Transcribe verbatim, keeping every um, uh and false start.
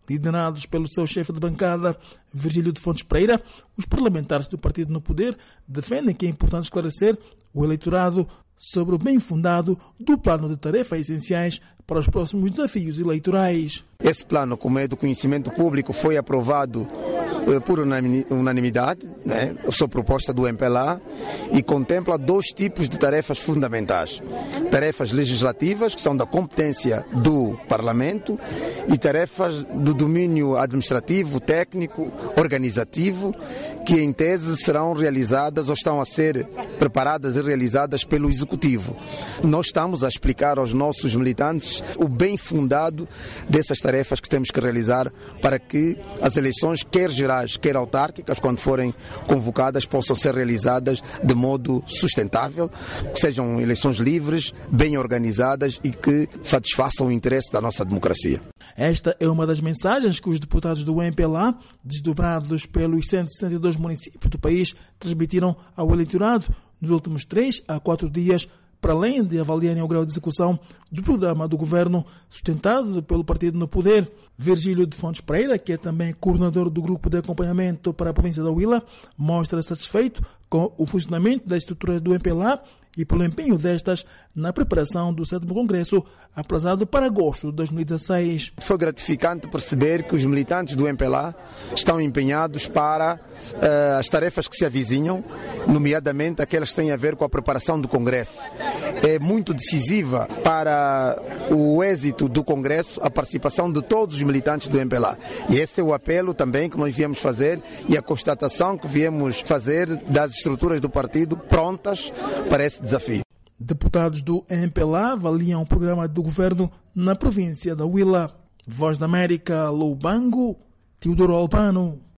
Liderados pelo seu chefe de bancada, Virgílio de Fontes Pereira, os parlamentares do partido no poder defendem que é importante esclarecer o eleitorado sobre o bem fundado do plano de tarefas essenciais para os próximos desafios eleitorais. Esse plano, como é do conhecimento público, foi aprovado por unanimidade, né, sob proposta do M P L A, e contempla dois tipos de tarefas fundamentais. Tarefas legislativas, que são da competência do Parlamento, e tarefas do domínio administrativo, técnico, organizativo, que em tese serão realizadas ou estão a ser preparadas e realizadas pelo Executivo. Nós estamos a explicar aos nossos militantes o bem fundado dessas tarefas que temos que realizar para que as eleições, quer gerais, quer autárquicas, quando forem convocadas, possam ser realizadas de modo sustentável, que sejam eleições livres, bem organizadas e que satisfaçam o interesse da nossa democracia. Esta é uma das mensagens que os deputados do M P L A, desdobrados pelos cento e sessenta e dois municípios do país, transmitiram ao eleitorado nos últimos três a quatro dias, para além de avaliarem o grau de execução do programa do governo sustentado pelo partido no poder. Virgílio de Fontes Pereira, que é também coordenador do grupo de acompanhamento para a província da Huila, mostra satisfeito com o funcionamento das estruturas do M P L A e pelo empenho destas na preparação do sétimo Congresso, aplazado para agosto de dois mil e dezesseis. Foi gratificante perceber que os militantes do M P L A estão empenhados para uh, as tarefas que se avizinham, nomeadamente aquelas que têm a ver com a preparação do Congresso. É muito decisiva para o êxito do Congresso a participação de todos os militantes do M P L A. E esse é o apelo também que nós viemos fazer e a constatação que viemos fazer das estruturas do partido prontas para esse desafio. Deputados do M P L A avaliam o programa do governo na província da Huila. Voz da América, Lubango, Teodoro Albano.